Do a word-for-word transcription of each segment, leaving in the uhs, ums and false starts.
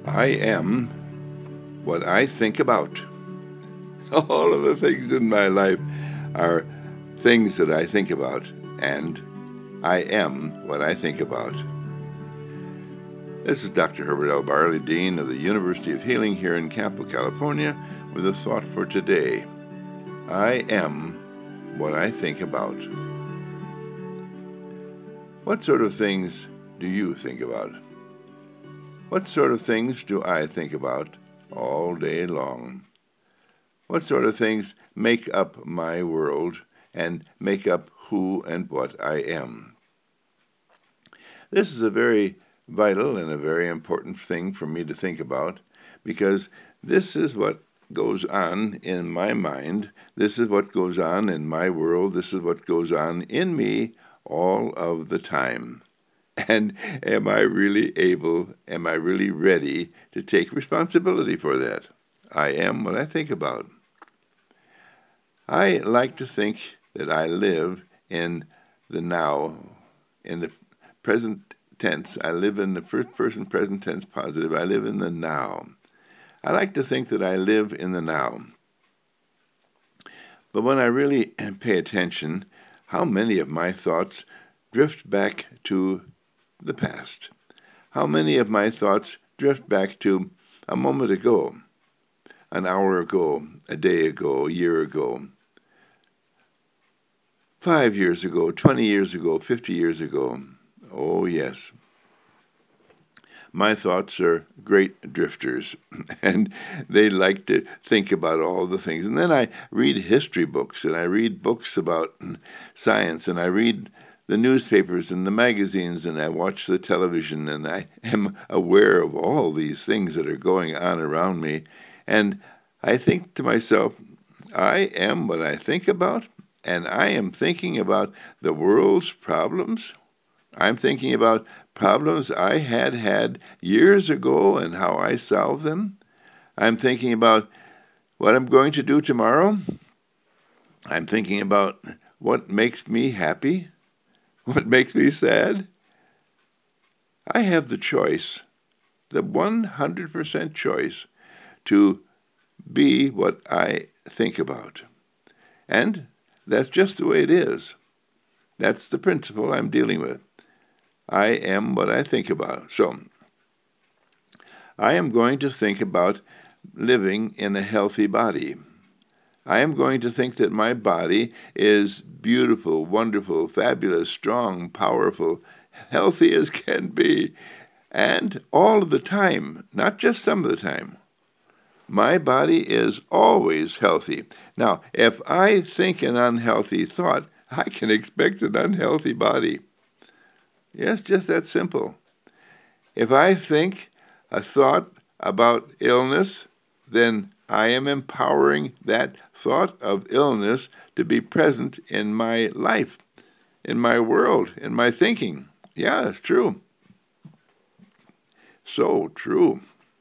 I am what I think about. All of the things in my life are things that I think about, and I am what I think about. This is Doctor Herbert L. Barley, Dean of the University of Healing here in Campo, California, with a thought for today. I am what I think about. What sort of things do you think about? What sort of things do I think about all day long? What sort of things make up my world and make up who and what I am? This is a very vital and a very important thing for me to think about, because this is what goes on in my mind. This is what goes on in my world. This is what goes on in me all of the time. And am I really able, am I really ready to take responsibility for that? I am what I think about. I like to think that I live in the now, in the present tense. I live in the first person present tense positive. I live in the now. I like to think that I live in the now. But when I really pay attention, how many of my thoughts drift back to the past? How many of my thoughts drift back to a moment ago, an hour ago, a day ago, a year ago, five years ago, twenty years ago, fifty years ago? Oh, yes. My thoughts are great drifters, and they like to think about all the things. And then I read history books, and I read books about science, and I read the newspapers and the magazines, and I watch the television, and I am aware of all these things that are going on around me. And I think to myself, I am what I think about, and I am thinking about the world's problems. I'm thinking about problems I had had years ago and how I solved them. I'm thinking about what I'm going to do tomorrow. I'm thinking about what makes me happy, what makes me sad. I have the choice, the one hundred percent choice, to be what I think about. And that's just the way it is. That's the principle I'm dealing with. I am what I think about. So, I am going to think about living in a healthy body. I am going to think that my body is beautiful, wonderful, fabulous, strong, powerful, healthy as can be, and all of the time, not just some of the time. My body is always healthy. Now, if I think an unhealthy thought, I can expect an unhealthy body. Yes, just that simple. If I think a thought about illness, then I am empowering that thought of illness to be present in my life, in my world, in my thinking. Yeah, that's true. So true.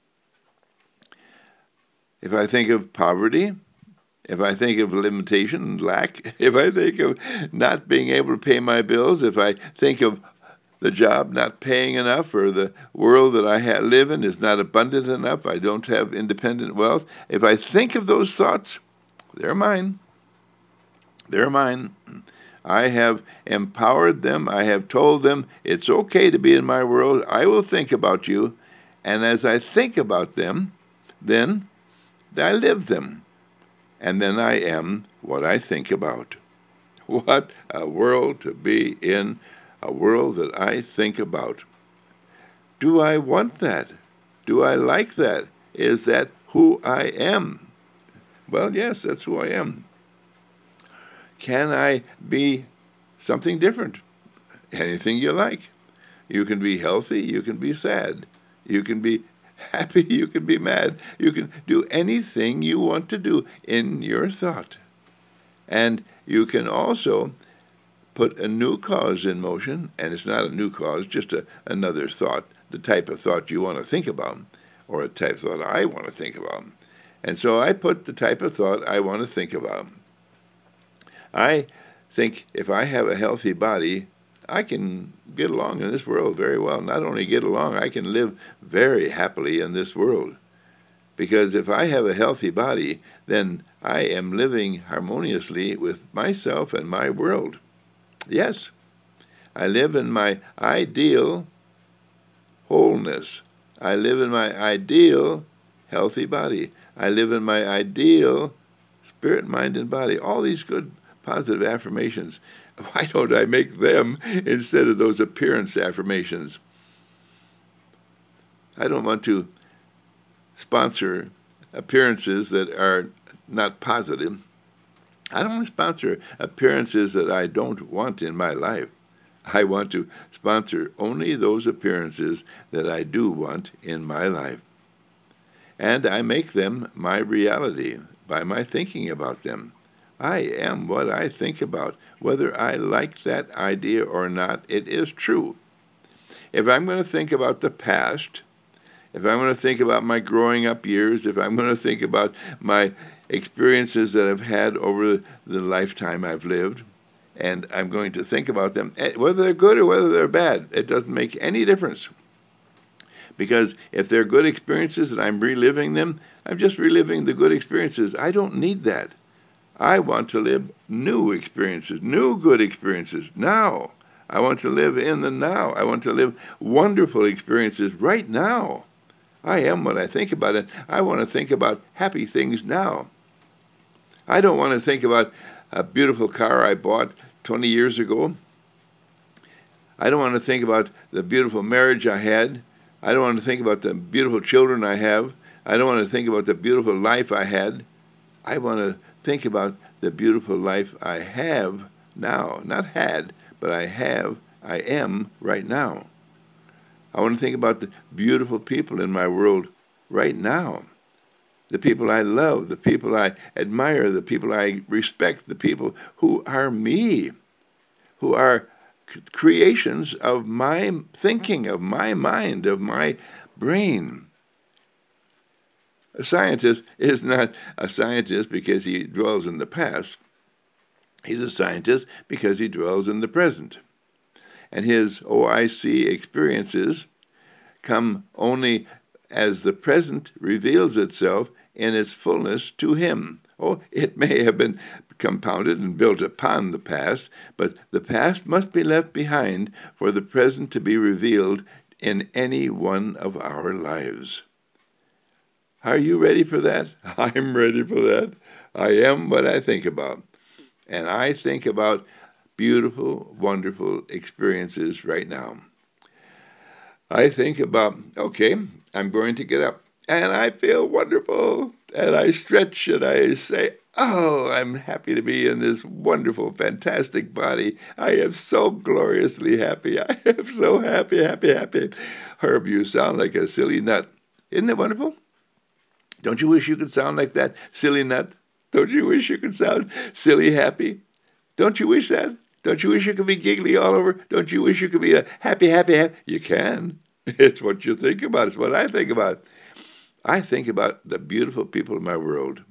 If I think of poverty, if I think of limitation and lack, if I think of not being able to pay my bills, if I think of the job not paying enough, or the world that I ha- live in is not abundant enough, I don't have independent wealth, if I think of those thoughts, they're mine. They're mine. I have empowered them. I have told them it's okay to be in my world. I will think about you. And as I think about them, then I live them. And then I am what I think about. What a world to be in, a world that I think about. Do I want that? Do I like that? Is that who I am? Well, yes, that's who I am. Can I be something different? Anything you like. You can be healthy, you can be sad. You can be happy, you can be mad. You can do anything you want to do in your thought. And you can also put a new cause in motion, and it's not a new cause, just a, another thought, the type of thought you want to think about, or a type of thought I want to think about. And so I put the type of thought I want to think about. I think if I have a healthy body, I can get along in this world very well. Not only get along, I can live very happily in this world. Because if I have a healthy body, then I am living harmoniously with myself and my world. Yes, I live in my ideal wholeness. I live in my ideal healthy body. I live in my ideal spirit, mind, and body. All these good, positive affirmations. Why don't I make them instead of those appearance affirmations? I don't want to sponsor appearances that are not positive. I don't want to sponsor appearances that I don't want in my life. I want to sponsor only those appearances that I do want in my life. And I make them my reality by my thinking about them. I am what I think about. Whether I like that idea or not, it is true. If I'm going to think about the past, if I'm going to think about my growing up years, if I'm going to think about my experiences that I've had over the lifetime I've lived, and I'm going to think about them, whether they're good or whether they're bad, it doesn't make any difference. Because if they're good experiences and I'm reliving them, I'm just reliving the good experiences. I don't need that. I want to live new experiences, new good experiences now. I want to live in the now. I want to live wonderful experiences right now. I am what I think about it. I want to think about happy things now. I don't want to think about a beautiful car I bought twenty years ago. I don't want to think about the beautiful marriage I had. I don't want to think about the beautiful children I have. I don't want to think about the beautiful life I had. I want to think about the beautiful life I have now. Not had, but I have, I am right now. I want to think about the beautiful people in my world right now. The people I love, the people I admire, the people I respect, the people who are me, who are creations of my thinking, of my mind, of my brain. A scientist is not a scientist because he dwells in the past. He's a scientist because he dwells in the present. And his O I C experiences come only as the present reveals itself in its fullness to him. Oh, it may have been compounded and built upon the past, but the past must be left behind for the present to be revealed in any one of our lives. Are you ready for that? I'm ready for that. I am what I think about. And I think about beautiful, wonderful experiences right now. I think about, okay, I'm going to get up, and I feel wonderful, and I stretch, and I say, oh, I'm happy to be in this wonderful, fantastic body. I am so gloriously happy. I am so happy, happy, happy. Herb, you sound like a silly nut. Isn't it wonderful? Don't you wish you could sound like that silly nut? Don't you wish you could sound silly happy? Don't you wish that? Don't you wish you could be giggly all over? Don't you wish you could be a happy, happy, happy? You can. It's what you think about. It's what I think about. I think about the beautiful people in my world.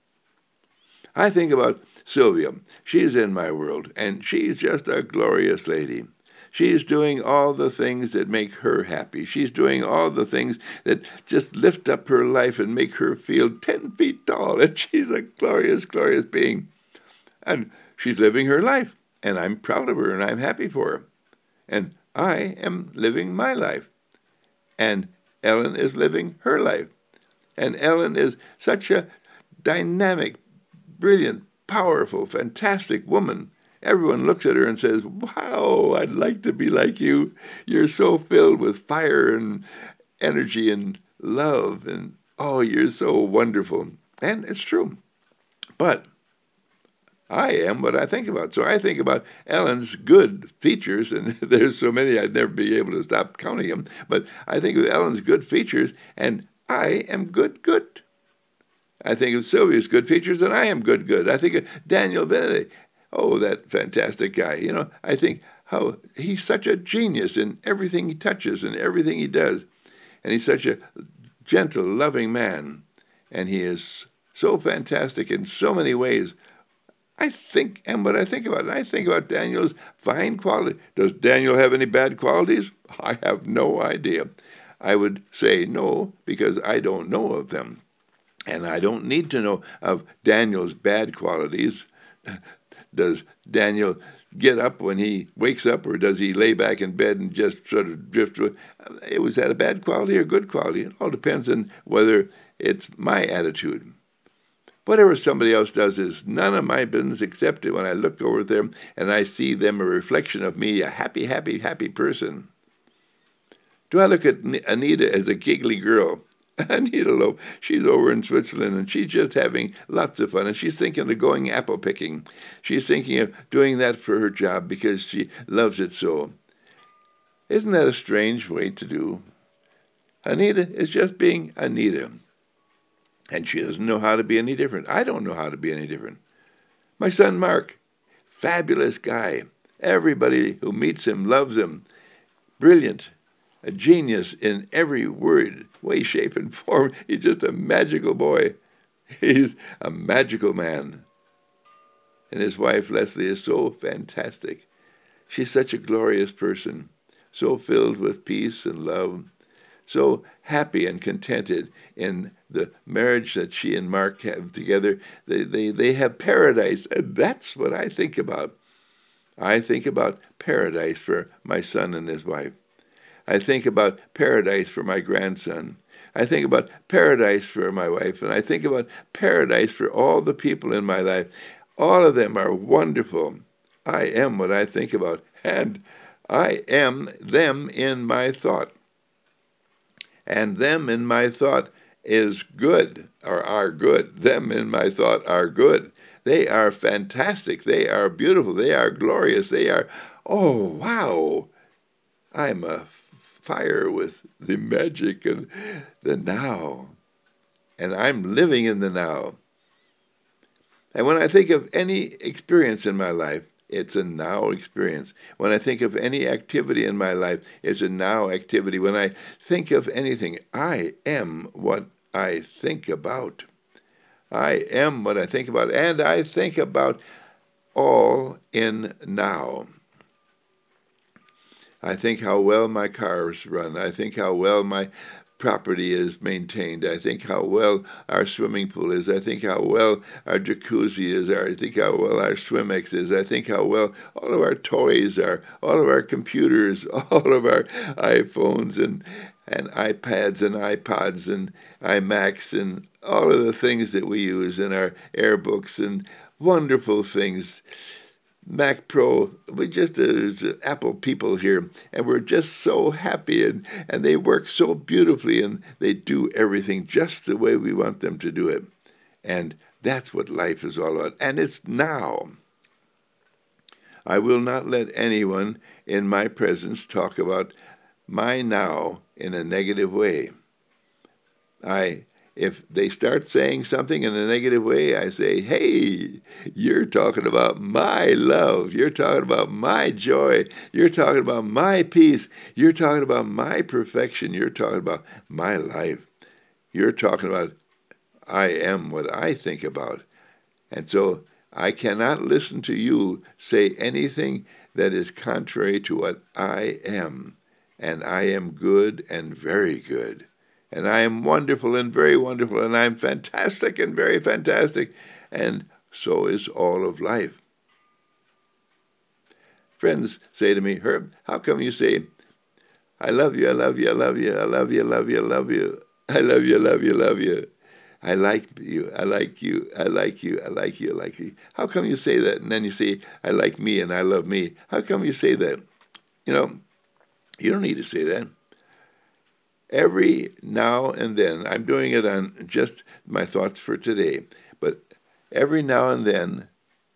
I think about Sylvia. She's in my world, and she's just a glorious lady. She's doing all the things that make her happy. She's doing all the things that just lift up her life and make her feel ten feet tall, and she's a glorious, glorious being. And she's living her life, and I'm proud of her, and I'm happy for her. And I am living my life. And Ellen is living her life. And Ellen is such a dynamic, brilliant, powerful, fantastic woman. Everyone looks at her and says, wow, I'd like to be like you. You're so filled with fire and energy and love. And, oh, you're so wonderful. And it's true. But I am what I think about. So I think about Ellen's good features, and there's so many I'd never be able to stop counting them. But I think of Ellen's good features, and I am good, good. I think of Sylvia's good features, and I am good, good. I think of Daniel Benetti. Oh, that fantastic guy. You know, I think how he's such a genius in everything he touches and everything he does. And he's such a gentle, loving man. And he is so fantastic in so many ways. I think, and what I think about, and I think about Daniel's fine quality. Does Daniel have any bad qualities? I have no idea. I would say no, because I don't know of them. And I don't need to know of Daniel's bad qualities. Does Daniel get up when he wakes up, or does he lay back in bed and just sort of drift? It was that a bad quality or good quality? It all depends on whether it's my attitude. Whatever somebody else does is none of my business, except when I look over at them and I see them a reflection of me, a happy, happy, happy person. Do I look at Anita as a giggly girl? Anita Loeb, she's over in Switzerland, and she's just having lots of fun, and she's thinking of going apple picking. She's thinking of doing that for her job because she loves it so. Isn't that a strange way to do? Anita is just being Anita, and she doesn't know how to be any different. I don't know how to be any different. My son Mark, fabulous guy. Everybody who meets him loves him. Brilliant. A genius in every word, way, shape, and form. He's just a magical boy. He's a magical man. And his wife, Leslie, is so fantastic. She's such a glorious person, so filled with peace and love, so happy and contented in the marriage that she and Mark have together. They, they, they have paradise, and that's what I think about. I think about paradise for my son and his wife. I think about paradise for my grandson. I think about paradise for my wife, and I think about paradise for all the people in my life. All of them are wonderful. I am what I think about, and I am them in my thought. And them in my thought is good, or are good. Them in my thought are good. They are fantastic. They are beautiful. They are glorious. They are, oh, wow. I'm a fire with the magic of the now. And I'm living in the now. And when I think of any experience in my life, it's a now experience. When I think of any activity in my life, it's a now activity. When I think of anything, I am what I think about. I am what I think about, and I think about all in now. I think how well my cars run. I think how well my property is maintained. I think how well our swimming pool is. I think how well our jacuzzi is. I think how well our Swimex is. I think how well all of our toys are, all of our computers, all of our iPhones and, and iPads and iPods and iMacs and all of the things that we use in our AirBooks and wonderful things. Mac Pro, we just uh, Apple people here, and we're just so happy, and, and they work so beautifully, and they do everything just the way we want them to do it. And that's what life is all about. And it's now. I will not let anyone in my presence talk about my now in a negative way. I If they start saying something in a negative way, I say, hey, you're talking about my love. You're talking about my joy. You're talking about my peace. You're talking about my perfection. You're talking about my life. You're talking about I am what I think about. And so I cannot listen to you say anything that is contrary to what I am. And I am good and very good. And I am wonderful and very wonderful, and I'm fantastic and very fantastic, and so is all of life. Friends say to me, Herb, how come you say, I love you, I love you, I love you, I love you, I love you, I love you, I love you, I love you, I love you. I like you, I like you, I like you, I like you, I like you. How come you say that? And then you say, I like me and I love me. How come you say that? You know, you don't need to say that. Every now and then, I'm doing it on just my thoughts for today, but every now and then,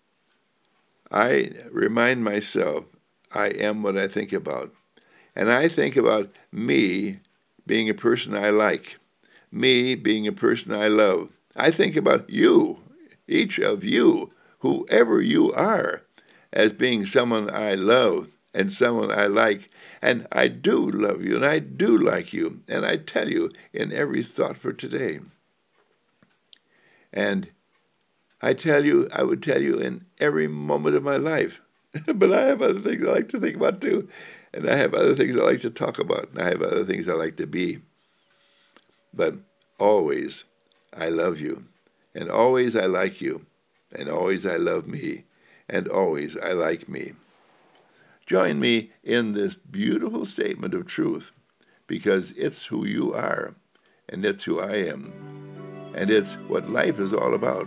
I remind myself I am what I think about. And I think about me being a person I like, me being a person I love. I think about you, each of you, whoever you are, as being someone I love and someone I like. And I do love you, and I do like you, and I tell you in every thought for today. And I tell you, I would tell you in every moment of my life. But I have other things I like to think about too. And I have other things I like to talk about. And I have other things I like to be. But always, I love you. And always I like you. And always I love me. And always I like me. Join me in this beautiful statement of truth, because it's who you are, and it's who I am, and it's what life is all about.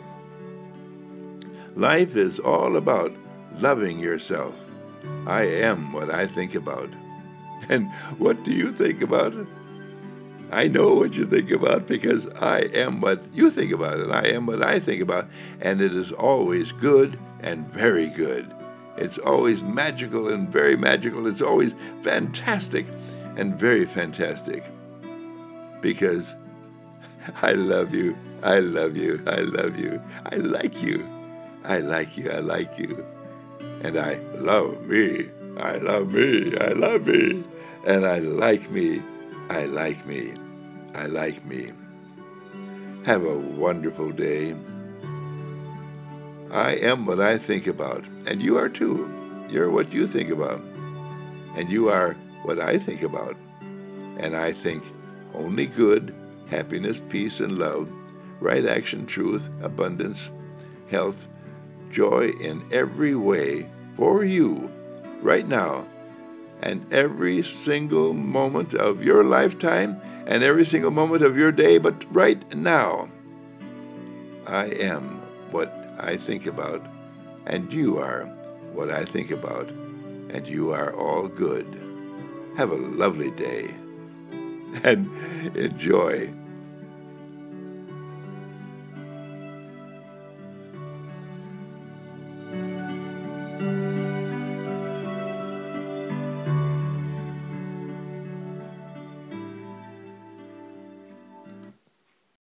Life is all about loving yourself. I am what I think about. And what do you think about? I know what you think about, because I am what you think about, and I am what I think about, and it is always good and very good. It's always magical and very magical. It's always fantastic and very fantastic, because I love you, I love you, I love you, I like you, I like you, I like you, and I love me, I love me, I love me, and I like me, I like me, I like me. Have a wonderful day. I am what I think about, and you are too. You're what you think about, and you are what I think about. And I think only good, happiness, peace, and love, right action, truth, abundance, health, joy in every way for you right now, and every single moment of your lifetime, and every single moment of your day, but right now. I am what I think about, and you are what I think about, and you are all good. Have a lovely day, and enjoy